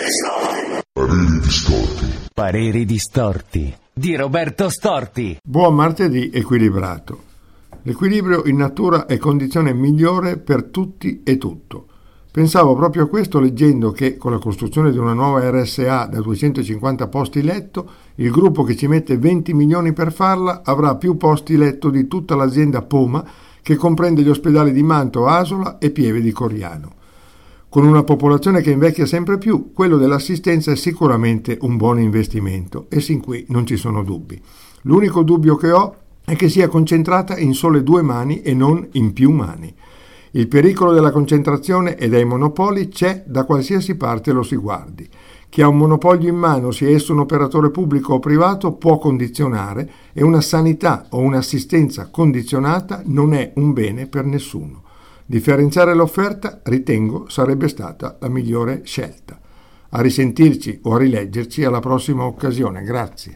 Pareri distorti. Pareri distorti di Roberto Storti. Buon martedì equilibrato. L'equilibrio in natura è condizione migliore per tutti e tutto. Pensavo proprio a questo leggendo che con la costruzione di una nuova RSA da 250 posti letto, il gruppo che ci mette 20 milioni per farla avrà più posti letto di tutta l'azienda Poma, che comprende gli ospedali di Mantova, Asola e Pieve di Coriano. Con una popolazione che invecchia sempre più, quello dell'assistenza è sicuramente un buon investimento e sin qui non ci sono dubbi. L'unico dubbio che ho è che sia concentrata in sole 2 mani e non in più mani. Il pericolo della concentrazione e dei monopoli c'è da qualsiasi parte lo si guardi. Chi ha un monopolio in mano, sia esso un operatore pubblico o privato, può condizionare e una sanità o un'assistenza condizionata non è un bene per nessuno. Differenziare l'offerta, ritengo, sarebbe stata la migliore scelta. A risentirci o a rileggerci alla prossima occasione. Grazie.